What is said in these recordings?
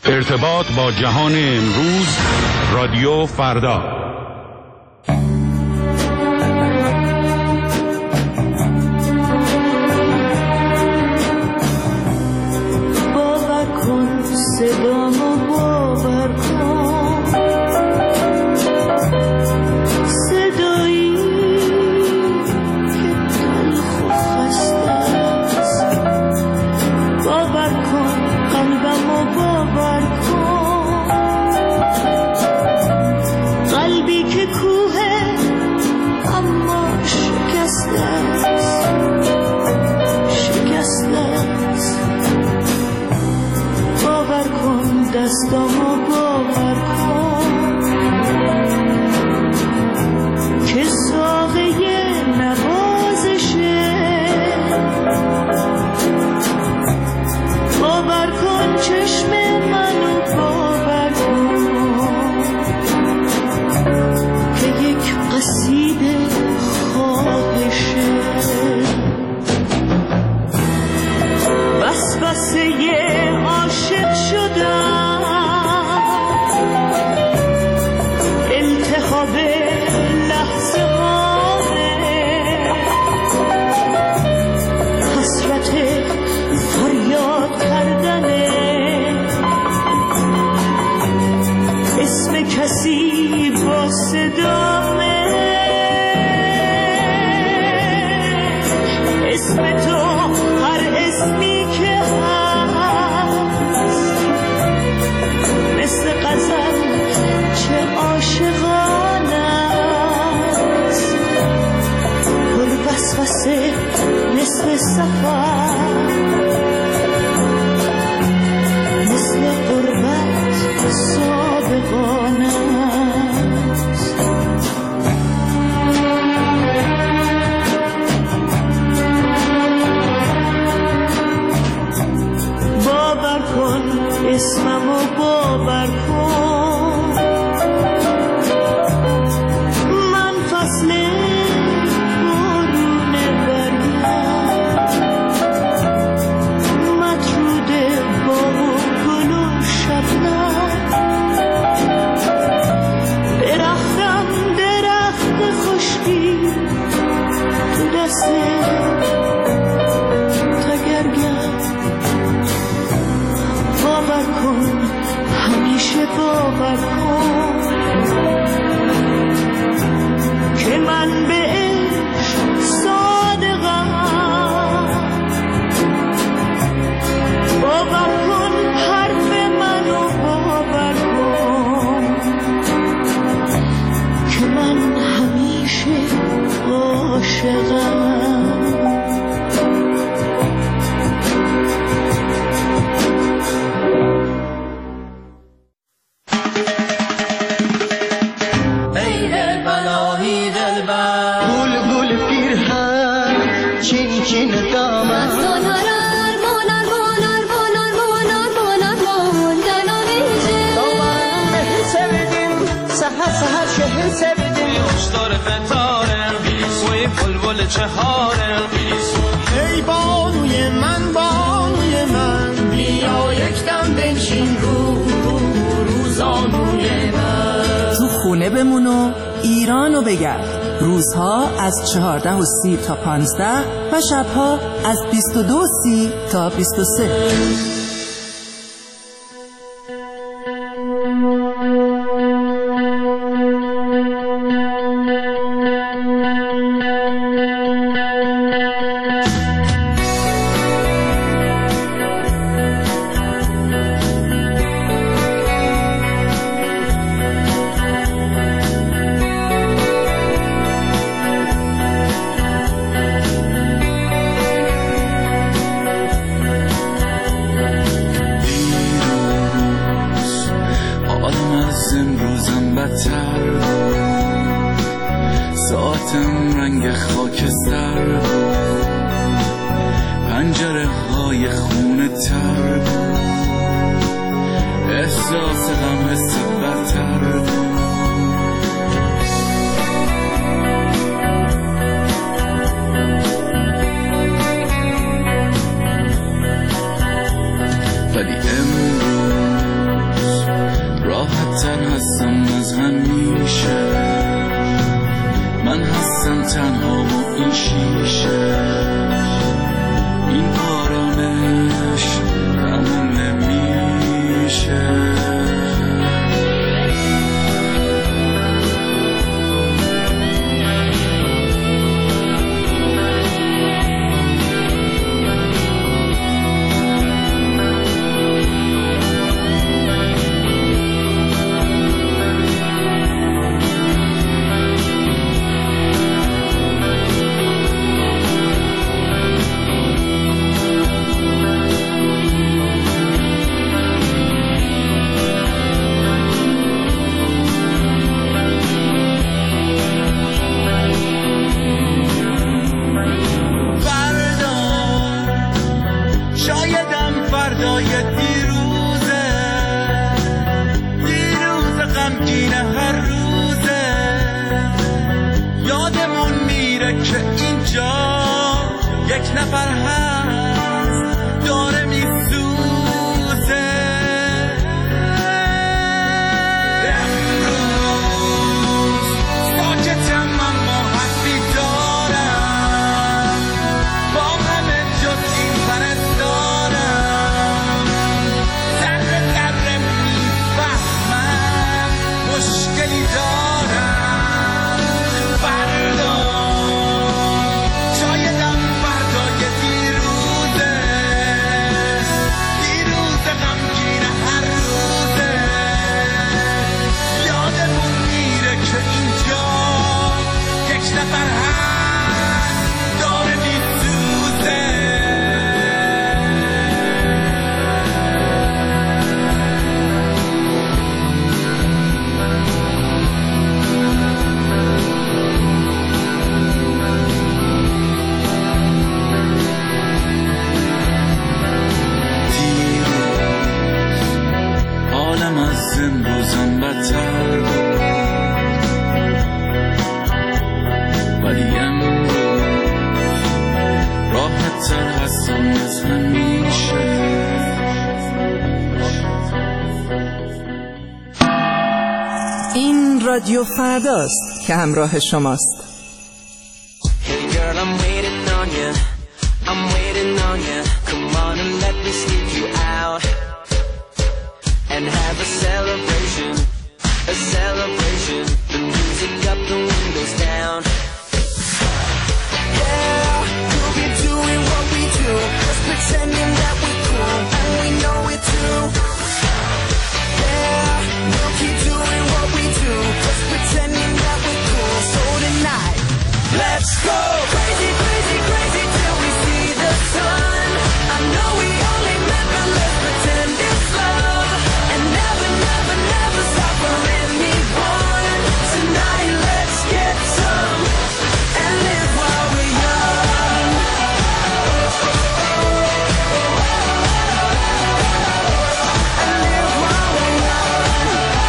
ارتباط با جهان امروز، رادیو فردا. باور کن صدامو، باور کن صدایی که تلخ و خسته است. باور کن قلبمو، باور کن قلبی که کوه اما شکسته است، شکسته است. باور کن دستامو، باور کن که ساقه نوازشه. باور کن چشم منو، باور کن که یک قصیده خواهشه. وسوسه عاشق شدم، التهاب لحظه هامه، حسرت فریاد کردنه، اسم کسی با صدامه، اسم تو هر اسمی که هست، مثل غزل چه عاشقانه است، پر وسوسه مثل سفر، مثل غربت صادقانه است. باور کن اسممو، باور کن من فصل بارون برگم، مطرود باغ و گل و شبنم، درختم درخت خشکی تو دست تگرگم. باور کن همیشه، باور کن که من به عشق صادقم. باور کن حرف منو، باور کن که من همیشه عاشقم. ای بانوی من، بانوی من، بیا یکدم بنشین روزانوی من. تو خونه بمون و ایرانو بگرد. روزها از 14:30 تا 15 و شبها از 22:30 تا 23. ساعتم رنگ خاکستر، پنجره های خونه تر، احساس غم حس برتر. ولی امروز راحت‌تر هستم از همیشه. من هستم تنها و این شیشه، این آرامش تموم نمیشه. رادیو فرداست که همراه شماست. Hey girl, I'm waiting on you. I'm waiting on you. Come on and let me sneak you out and have a celebration. A celebration. The music up, the windows down. Yeah, we'll be doing what we do, just pretending that we're cool and we know it too. Yeah, we'll keep doing what we do, just pretending that we're cool. So tonight, let's go crazy, crazy, crazy till we see the sun. I know we only met, but let's pretend it's love and never, never, never stop for anyone. Tonight, let's get some and live while we're young. And live while we're young.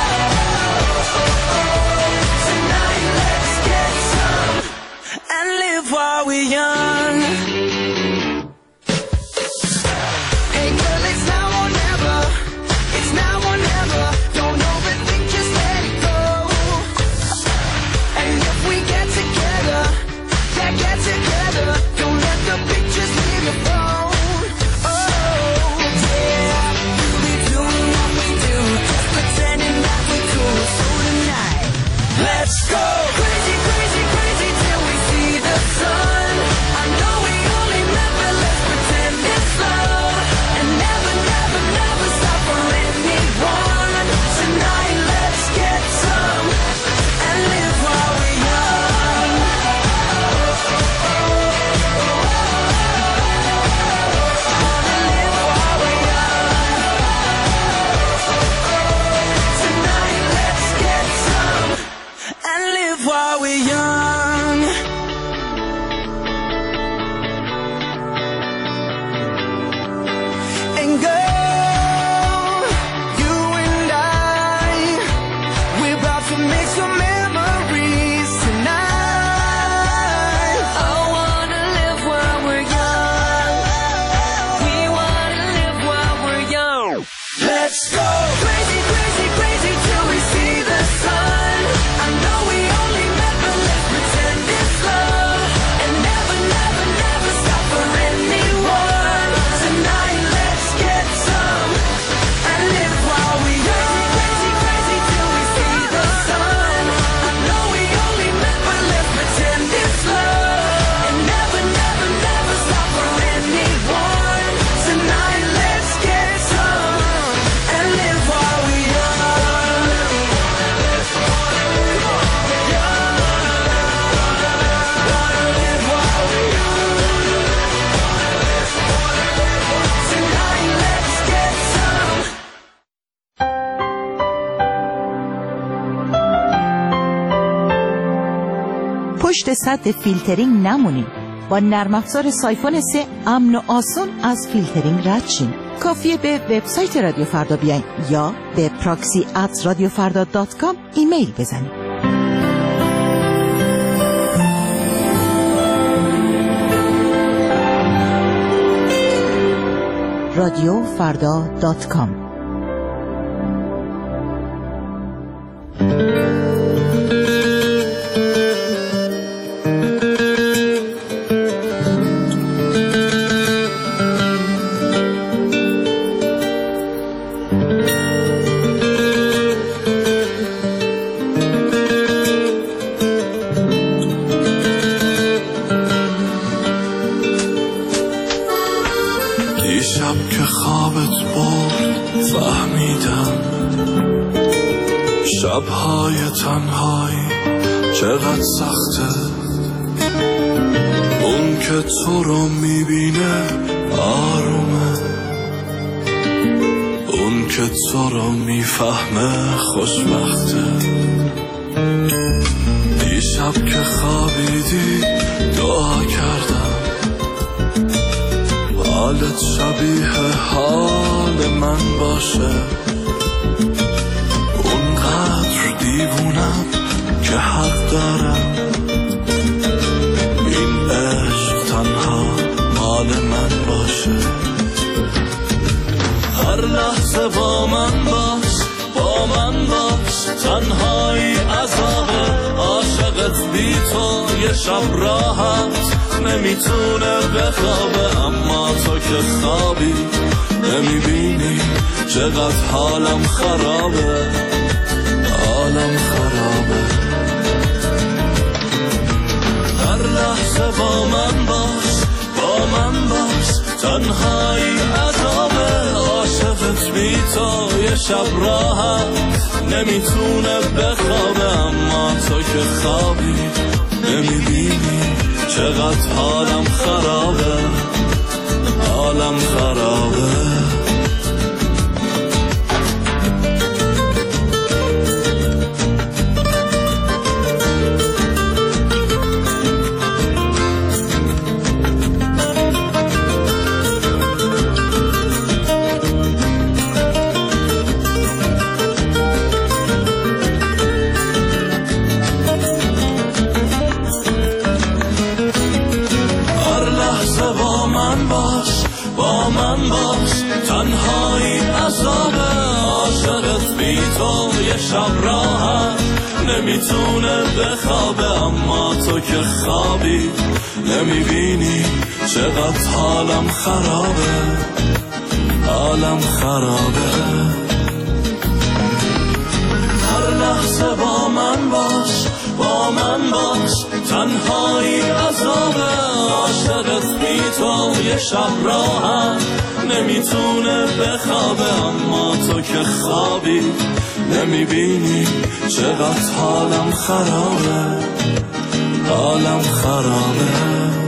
Tonight, let's get some and live while we're young. Hey girl, it's now or never. It's now or never. Don't overthink, just let it go. And if we get together, yeah, get together. Don't let the pictures leave your phone. Oh, yeah, we'll be doing what we do, just pretending that we're cool. So tonight, let's go crazy, crazy, crazy till we see the sun. I know we only met, but let's pretend it's love and never, never, never stop for anyone. Tonight, let's get some and live while we're young. Wanna live while we're young. Tonight, let's get some and live while we're young. And girl, you and I, we're about to make some memories tonight. I wanna live while we're young. We wanna live while we're young. Let's go crazy, crazy, crazy till we پشت سد فیلترینگ نمونین. با نرم افزار سایفون 3 امن و آسون از فیلترینگ رد شین. کافیه به وبسایت رادیو فردا بیاین یا به proxy@radiofarda.com ایمیل بزنید. radiofarda.com. دیشب که خوابت برد فهمیدم شبهای تنهایی چقدر سخته. اون که تو رو میبینه آرومه، اون که تو رو میفهمه خوشبخته. دیشب که خوابیدی دعا کردم حالت شبیه حال من باشه. اونقدر دیوونم که حق دارم این عشق تنها مال من باشه. هر لحظه با من باش، با من باش، تنهایی عذابه. عاشقت بی تو یه شب راحت نمیتونه بخوابه. اما تو که خوابی نمیبینی چقدر حالم خرابه، حالم خرابه. هر لحظه با من باش، با من باش، تنهایی عذابه. عاشقت بی تو یه شب راحت نمیتونه بخوابه. اما تو که خوابی نمیبینی چقدر حالم خرابه، حالم خرابه. با من باش، تنهایی عذابه. عاشقت بی تو یه شب راحت نمیتونه بخوابه. اما تو که خوابی نمیبینی چقدر حالم خرابه، حالم خرابه. هر لحظه با من باش، با من باش، تنهایی عذابه. عاشقت بی تو یه شب راحت نمیتونه بخوابه. اما تو که خوابی نمیبینی چقدر حالم خرابه، حالم خرابه.